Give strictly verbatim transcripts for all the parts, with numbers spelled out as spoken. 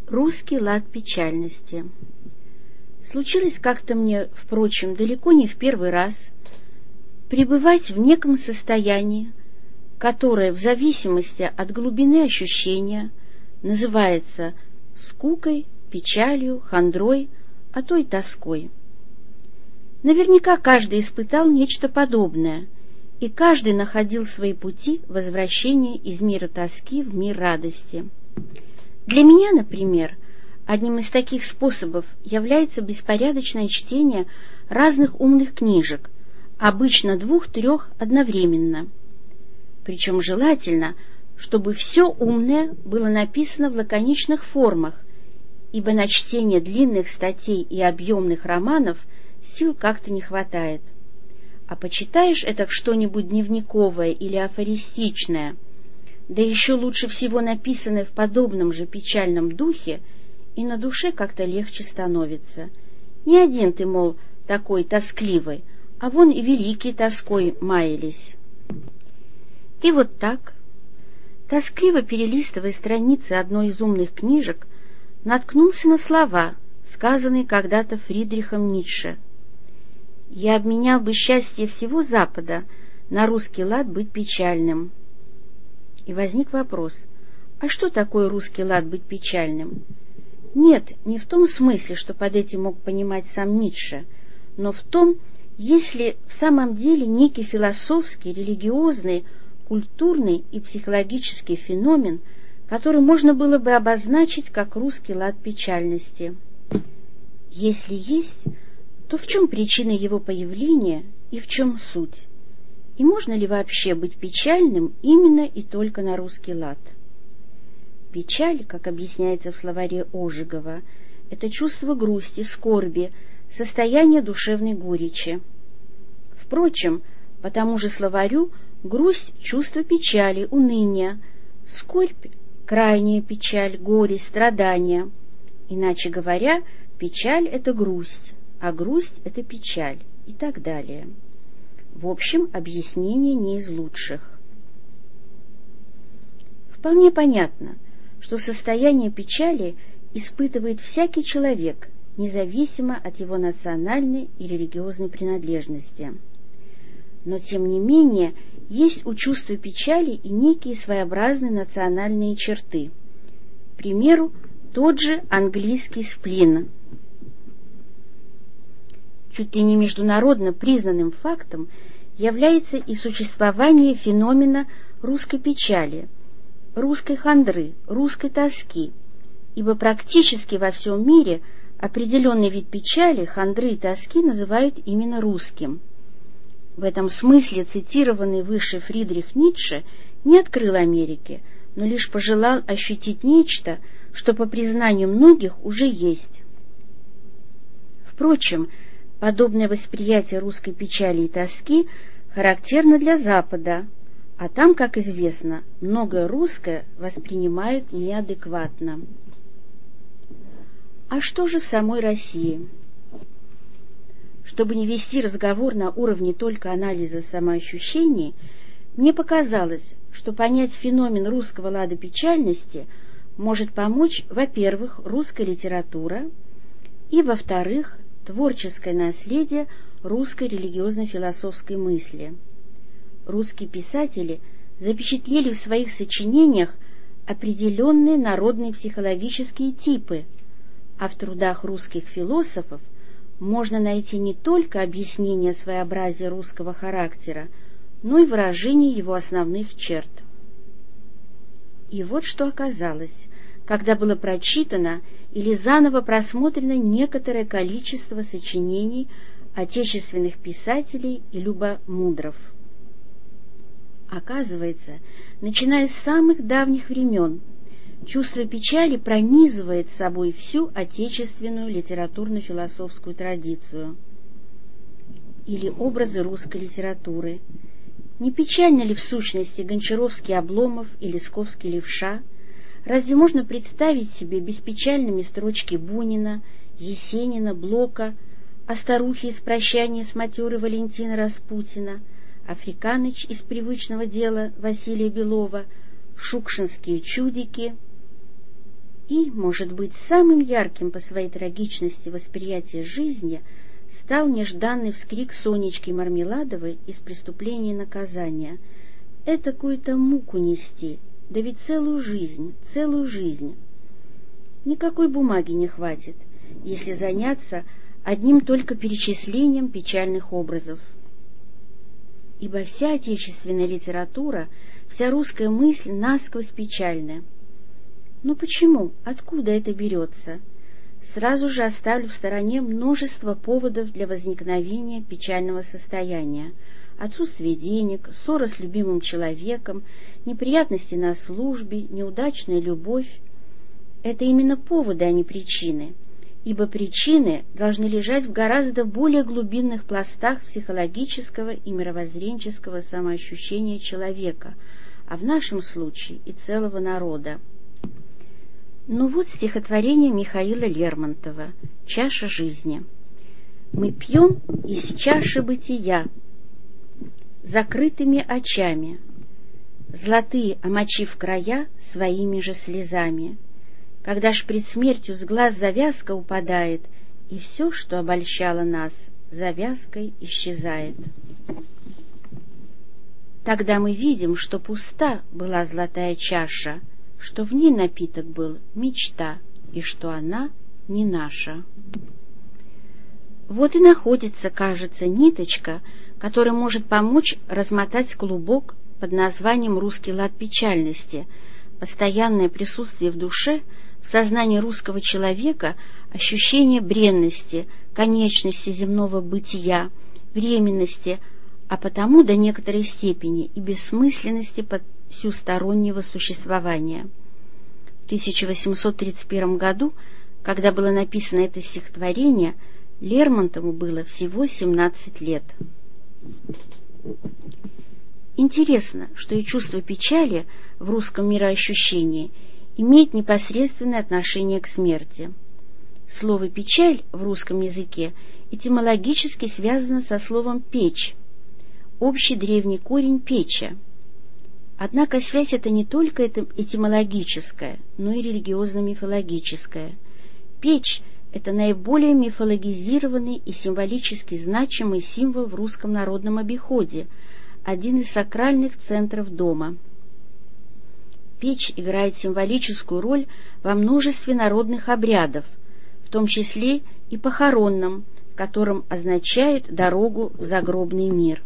Русский лад печальности. Случилось как-то мне, впрочем, далеко не в первый раз, пребывать в неком состоянии, которое в зависимости от глубины ощущения называется скукой, печалью, хандрой, а то и тоской. Наверняка каждый испытал нечто подобное, и каждый находил свои пути возвращения из мира тоски в мир радости. Для меня, например, одним из таких способов является беспорядочное чтение разных умных книжек, обычно двух-трех одновременно. Причем желательно, чтобы все умное было написано в лаконичных формах, ибо на чтение длинных статей и объемных романов сил как-то не хватает. А почитаешь это что-нибудь дневниковое или афористичное, да еще лучше всего написанное в подобном же печальном духе, и на душе как-то легче становится. Не один ты, мол, такой тоскливый, а вон и великие тоской маялись. И вот так, тоскливо перелистывая страницы одной из умных книжек, наткнулся на слова, сказанные когда-то Фридрихом Ницше. «Я обменял бы счастье всего Запада на русский лад быть печальным». И возник вопрос, а что такое русский лад быть печальным? Нет, не в том смысле, что под этим мог понимать сам Ницше, но в том, если в самом деле некий философский, религиозный, культурный и психологический феномен, который можно было бы обозначить как русский лад печальности. Если есть, то в чем причина его появления и в чем суть? И можно ли вообще быть печальным именно и только на русский лад? Печаль, как объясняется в словаре Ожегова, это чувство грусти, скорби, состояние душевной горечи. Впрочем, по тому же словарю грусть — чувство печали, уныния, скорбь — крайняя печаль, горе, страдания. Иначе говоря, печаль — это грусть, а грусть — это печаль и так далее. В общем, объяснение не из лучших. Вполне понятно, что состояние печали испытывает всякий человек, независимо от его национальной и религиозной принадлежности. Но, тем не менее, есть у чувства печали и некие своеобразные национальные черты. К примеру, тот же английский сплин. Чуть ли не международно признанным фактом является и существование феномена русской печали, русской хандры, русской тоски, ибо практически во всем мире определенный вид печали, хандры и тоски называют именно русским. В этом смысле цитированный выше Фридрих Ницше не открыл Америки, но лишь пожелал ощутить нечто, что, по признанию многих, уже есть. Впрочем, подобное восприятие русской печали и тоски характерно для Запада, а там, как известно, многое русское воспринимают неадекватно. А что же в самой России? Чтобы не вести разговор на уровне только анализа самоощущений, мне показалось, что понять феномен русского лада печальности может помочь, во-первых, русская литература, и, во-вторых, творческое наследие русской религиозно-философской мысли. Русские писатели запечатлели в своих сочинениях определенные народные психологические типы, а в трудах русских философов можно найти не только объяснение своеобразия русского характера, но и выражение его основных черт. И вот что оказалось, когда было прочитано или заново просмотрено некоторое количество сочинений отечественных писателей и любомудров. Оказывается, начиная с самых давних времен, чувство печали пронизывает собой всю отечественную литературно-философскую традицию. Или образы русской литературы. Не печально ли в сущности Гончаровский Обломов и Лесковский Левша? Разве можно представить себе беспечальными строчки Бунина, Есенина, Блока, о старухе из «Прощания с матерой» Валентина Распутина, Африканыч из «Привычного дела» Василия Белова, Шукшинские чудики? И, может быть, самым ярким по своей трагичности восприятия жизни стал нежданный вскрик Сонечки Мармеладовой из «Преступления и наказания». Этакую-то муку нести, да ведь целую жизнь, целую жизнь. Никакой бумаги не хватит, если заняться одним только перечислением печальных образов. Ибо вся отечественная литература, вся русская мысль насквозь печальна. Но почему? Откуда это берется? Сразу же оставлю в стороне множество поводов для возникновения печального состояния. Отсутствие денег, ссора с любимым человеком, неприятности на службе, неудачная любовь. Это именно поводы, а не причины, ибо причины должны лежать в гораздо более глубинных пластах психологического и мировоззренческого самоощущения человека, а в нашем случае и целого народа. Ну вот стихотворение Михаила Лермонтова «Чаша жизни». «Мы пьем из чаши бытия закрытыми очами, золотые омочив края своими же слезами, когда ж пред смертью с глаз завязка упадает, и все, что обольщало нас, завязкой исчезает. Тогда мы видим, что пуста была золотая чаша, что в ней напиток был мечта, и что она не наша». Вот и находится, кажется, ниточка, которая может помочь размотать клубок под названием «Русский лад печальности», постоянное присутствие в душе, в сознании русского человека, ощущение бренности, конечности земного бытия, временности, а потому до некоторой степени и бессмысленности всестороннего существования. В тысяча восемьсот тридцать первом году, когда было написано это стихотворение, Лермонтову было всего семнадцать лет. Интересно, что и чувство печали в русском мироощущении имеет непосредственное отношение к смерти. Слово «печаль» в русском языке этимологически связано со словом «печь», общий древний корень «печа». Однако связь эта не только этимологическая, но и религиозно-мифологическая. Печь — это наиболее мифологизированный и символически значимый символ в русском народном обиходе, один из сакральных центров дома. Печь играет символическую роль во множестве народных обрядов, в том числе и похоронном, в котором означает дорогу в загробный мир.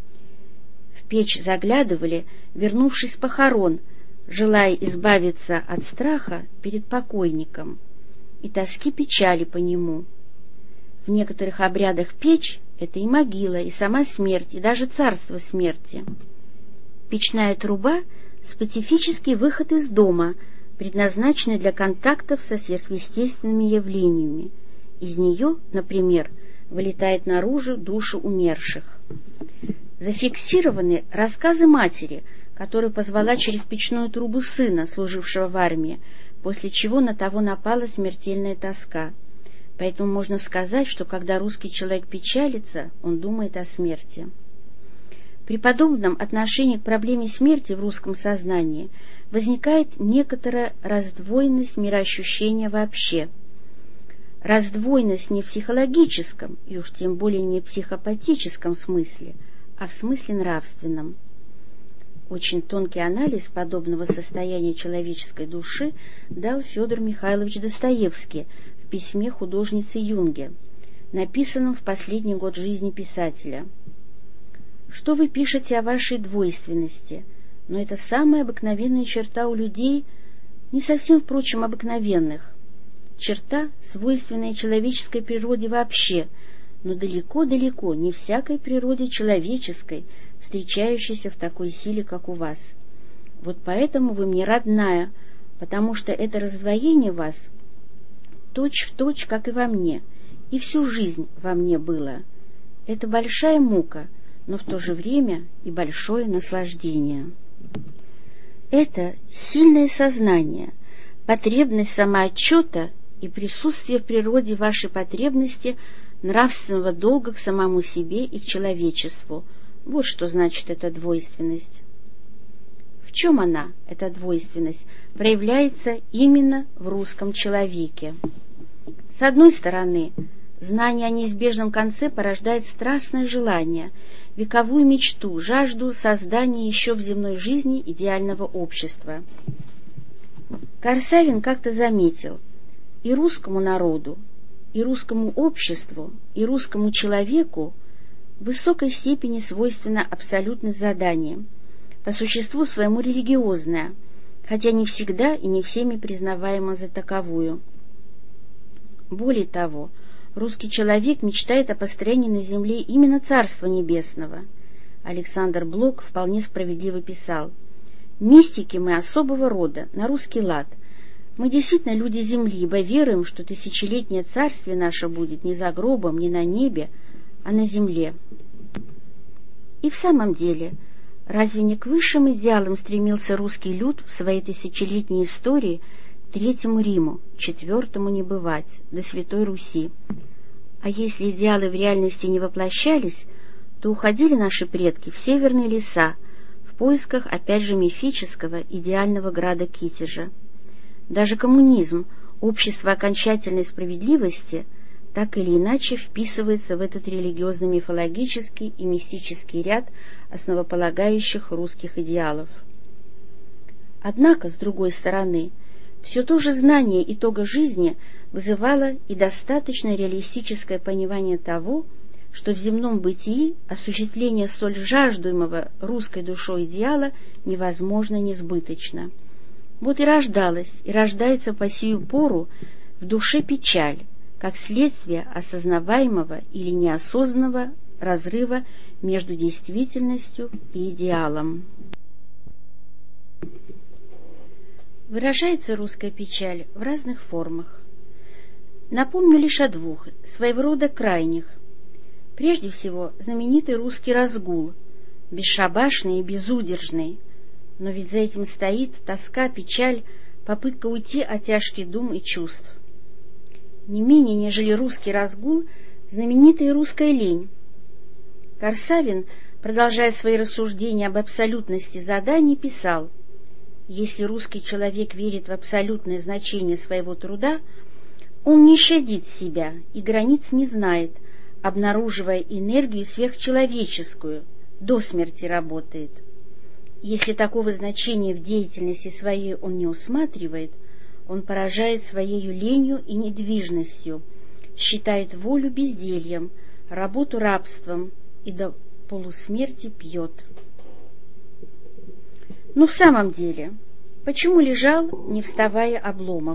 В печь заглядывали, вернувшись с похорон, желая избавиться от страха перед покойником и тоски печали по нему. В некоторых обрядах печь — это и могила, и сама смерть, и даже царство смерти. Печная труба — специфический выход из дома, предназначенный для контактов со сверхъестественными явлениями. Из нее, например, вылетает наружу души умерших. Зафиксированы рассказы матери, которая позвала через печную трубу сына, служившего в армии, после чего на того напала смертельная тоска. Поэтому можно сказать, что когда русский человек печалится, он думает о смерти. При подобном отношении к проблеме смерти в русском сознании возникает некоторая раздвоенность мироощущения вообще. Раздвоенность не в психологическом, и уж тем более не в психопатическом смысле, а в смысле нравственном. Очень тонкий анализ подобного состояния человеческой души дал Федор Михайлович Достоевский в письме художнице Юнге, написанном в последний год жизни писателя. Что вы пишете о вашей двойственности? Но это самая обыкновенная черта у людей, не совсем, впрочем, обыкновенных. Черта, свойственная человеческой природе вообще, но далеко-далеко не всякой природе человеческой, встречающейся в такой силе, как у вас. Вот поэтому вы мне родная, потому что это раздвоение вас точь-в-точь, как и во мне, и всю жизнь во мне было. Это большая мука, но в то же время и большое наслаждение. Это сильное сознание, потребность самоотчета и присутствие в природе вашей потребности нравственного долга к самому себе и к человечеству. Вот что значит эта двойственность. В чем она, эта двойственность, проявляется именно в русском человеке? С одной стороны, знание о неизбежном конце порождает страстное желание, вековую мечту, жажду создания еще в земной жизни идеального общества. Корсавин как-то заметил: и русскому народу, и русскому обществу, и русскому человеку в высокой степени свойственно абсолютное задание, по существу своему религиозное, хотя не всегда и не всеми признаваемо за таковую. Более того, русский человек мечтает о построении на земле именно Царства Небесного. Александр Блок вполне справедливо писал: «Мистики мы особого рода, на русский лад. Мы действительно люди земли, ибо веруем, что тысячелетнее царствие наше будет не за гробом, не на небе, а на земле». И в самом деле, разве не к высшим идеалам стремился русский люд в своей тысячелетней истории, Третьему Риму, Четвертому не бывать, до Святой Руси? А если идеалы в реальности не воплощались, то уходили наши предки в северные леса в поисках, опять же, мифического идеального града Китежа. Даже коммунизм, общество окончательной справедливости, так или иначе вписывается в этот религиозно-мифологический и мистический ряд основополагающих русских идеалов. Однако, с другой стороны, все то же знание итога жизни вызывало и достаточно реалистическое понимание того, что в земном бытии осуществление столь жаждуемого русской душой идеала невозможно несбыточно. Вот и рождалась, и рождается по сию пору в душе печаль, как следствие осознаваемого или неосознанного разрыва между действительностью и идеалом. Выражается русская печаль в разных формах. Напомню лишь о двух, своего рода крайних. Прежде всего, знаменитый русский разгул, бесшабашный и безудержный, но ведь за этим стоит тоска, печаль, попытка уйти от тяжких дум и чувств. Не менее, нежели русский разгул, знаменитая русская лень. Корсавин, продолжая свои рассуждения об абсолютности заданий, писал: «Если русский человек верит в абсолютное значение своего труда, он не щадит себя и границ не знает, обнаруживая энергию сверхчеловеческую, до смерти работает. Если такого значения в деятельности своей он не усматривает, он поражает своею ленью и недвижностью, считает волю бездельем, работу рабством и до полусмерти пьет». Но в самом деле, почему лежал, не вставая, Обломов?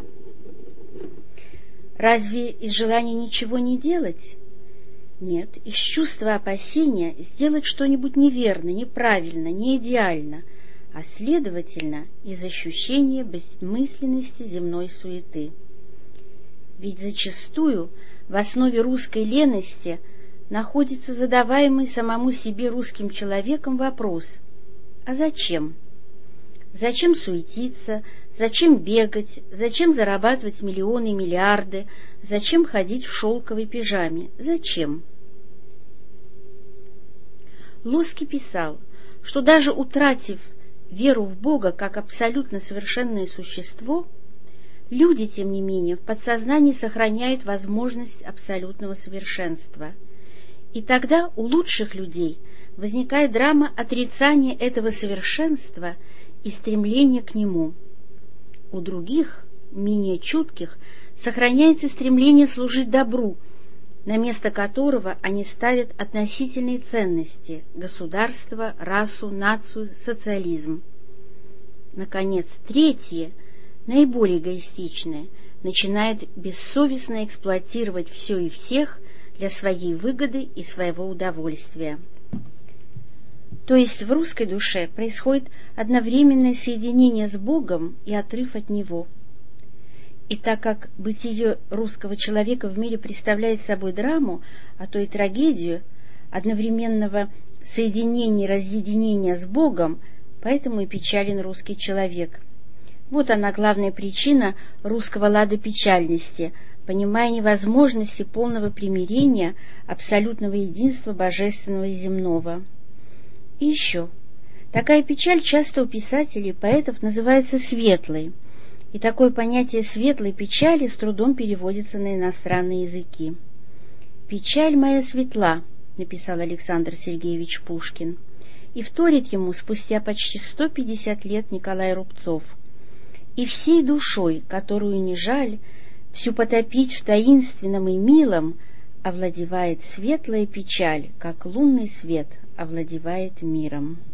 Разве из желания ничего не делать? Нет, из чувства опасения сделать что-нибудь неверно, неправильно, не идеально, а, следовательно, из ощущения бессмысленности земной суеты. Ведь зачастую в основе русской лености находится задаваемый самому себе русским человеком вопрос: а зачем? Зачем суетиться, зачем бегать, зачем зарабатывать миллионы и миллиарды, зачем ходить в шелковой пижаме, зачем? Лоский писал, что даже утратив веру в Бога как абсолютно совершенное существо, люди, тем не менее, в подсознании сохраняют возможность абсолютного совершенства. И тогда у лучших людей возникает драма отрицания этого совершенства и стремления к нему. У других, менее чутких, сохраняется стремление служить добру, на место которого они ставят относительные ценности – государство, расу, нацию, социализм. Наконец, третье, наиболее эгоистичное, начинает бессовестно эксплуатировать все и всех для своей выгоды и своего удовольствия. То есть в русской душе происходит одновременное соединение с Богом и отрыв от Него. И так как бытие русского человека в мире представляет собой драму, а то и трагедию одновременного соединения и разъединения с Богом, поэтому и печален русский человек. Вот она главная причина русского лада печальности, понимая невозможности полного примирения, абсолютного единства божественного и земного. И еще, Такая печаль часто у писателей и поэтов называется светлой, и такое понятие светлой печали с трудом переводится на иностранные языки. «Печаль моя светла», — написал Александр Сергеевич Пушкин, и вторит ему спустя почти сто пятьдесят лет Николай Рубцов. «И всей душой, которую не жаль, всю потопить в таинственном и милом, овладевает светлая печаль, как лунный свет овладевает миром».